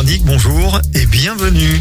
Annick, bonjour et bienvenue.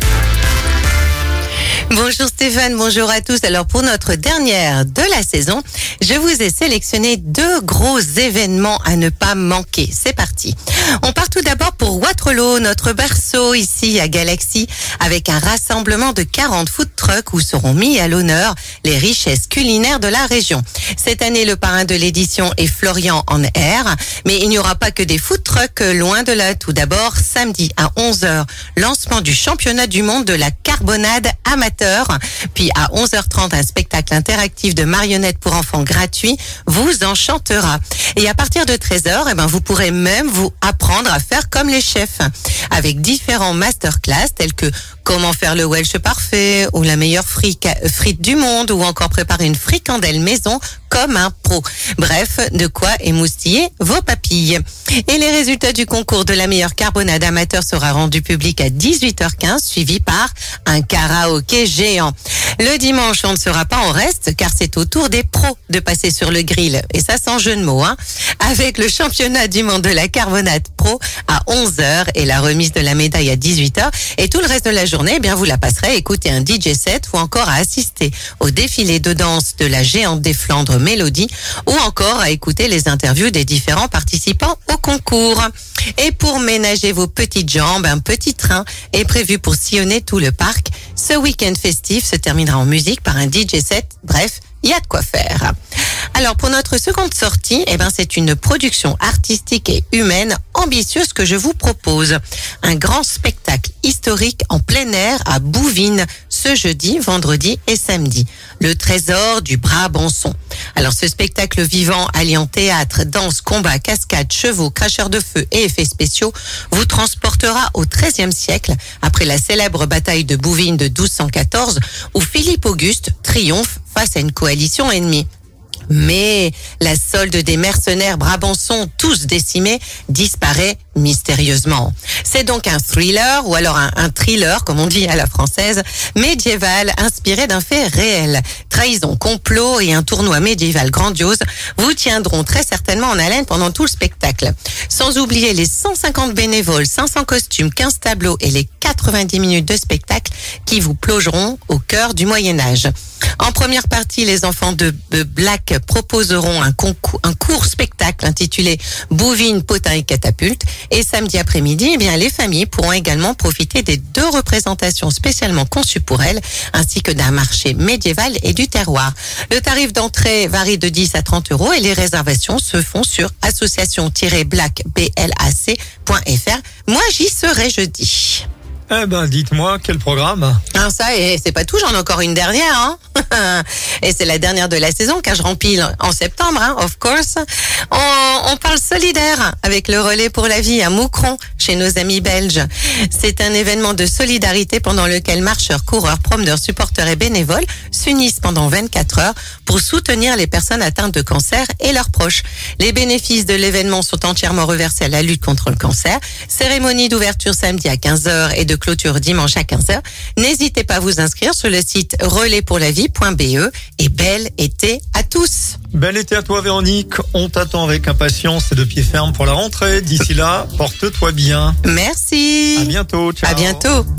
Bonjour Stéphane, bonjour à tous. Alors pour notre dernière de la saison, je vous ai sélectionné 2 gros événements à ne pas manquer. C'est parti. On part tout d'abord pour Waterloo, notre berceau ici à Galaxy, avec un rassemblement de 40 food trucks où seront mis à l'honneur les richesses culinaires de la région. Cette année, le parrain de l'édition est Florian en Air, mais il n'y aura pas que des food trucks, loin de là. Tout d'abord, samedi à 11h, lancement du championnat du monde de la carbonade amateur. Puis à 11h30, un spectacle interactif de marionnettes pour enfants gratuit vous enchantera. Et à partir de 13h, vous pourrez même vous apprendre à faire comme les chefs, avec différents masterclass tels que comment faire le Welsh parfait, ou la meilleure frite du monde, ou encore préparer une fricandelle maison comme un pro. Bref, de quoi émoustiller vos papilles. Et les résultats du concours de la meilleure carbonade amateur sera rendu public à 18h15, suivi par un karaoké géant. Le dimanche, on ne sera pas en reste, car c'est au tour des pros de passer sur le grill. Et ça, sans jeu de mots, avec le championnat du monde de la carbonade pro à 11h et la remise de la médaille à 18h. Et tout le reste de la journée, vous la passerez à écouter un DJ set ou encore à assister au défilé de danse de la géante des Flandres Mélodie ou encore à écouter les interviews des différents participants au concours. Et pour ménager vos petites jambes, un petit train est prévu pour sillonner tout le parc. Ce week-end festif se terminera en musique par un DJ set. Bref, il y a de quoi faire. Alors pour notre seconde sortie, c'est une production artistique et humaine ambitieuse que je vous propose. Un grand spectacle historique en plein air à Bouvines ce jeudi, vendredi et samedi. Le trésor du Brabançon. Alors ce spectacle vivant alliant théâtre, danse, combat, cascade, chevaux, cracheurs de feu et effets spéciaux vous transportera au XIIIe siècle après la célèbre bataille de Bouvines de 1214 où Philippe Auguste triomphe face à une coalition ennemie. Mais la solde des mercenaires brabançons, tous décimés, disparaît mystérieusement. C'est donc un thriller, ou alors un thriller, comme on dit à la française, médiéval, inspiré d'un fait réel. Trahison, complot et un tournoi médiéval grandiose vous tiendront très certainement en haleine pendant tout le spectacle. Sans oublier les 150 bénévoles, 500 costumes, 15 tableaux et les 90 minutes de spectacle qui vous plonger au cœur du Moyen-Âge. En première partie, les enfants de Black proposeront un court spectacle intitulé Bouvines, Potins et Catapultes. Et samedi après-midi, les familles pourront également profiter des 2 représentations spécialement conçues pour elles, ainsi que d'un marché médiéval et du terroir. Le tarif d'entrée varie de 10 à 30 € et les réservations se font sur association-black.fr. Moi, j'y serai jeudi. Dites-moi, quel programme? Ça, et c'est pas tout, j'en ai encore une dernière. Et c'est la dernière de la saison, car je rempile en septembre, of course. On parle solidaire avec le relais pour la vie à Moucron, chez nos amis belges. C'est un événement de solidarité pendant lequel marcheurs, coureurs, promeneurs, supporters et bénévoles s'unissent pendant 24 heures pour soutenir les personnes atteintes de cancer et leurs proches. Les bénéfices de l'événement sont entièrement reversés à la lutte contre le cancer. Cérémonie d'ouverture samedi à 15h et de clôture dimanche à 15h. N'hésitez pas à vous inscrire sur le site relaispourlavie.be et bel été à tous. Bel été à toi Véronique, on t'attend avec impatience et de pied ferme pour la rentrée. D'ici là, porte-toi bien. Merci. À bientôt, ciao. À bientôt.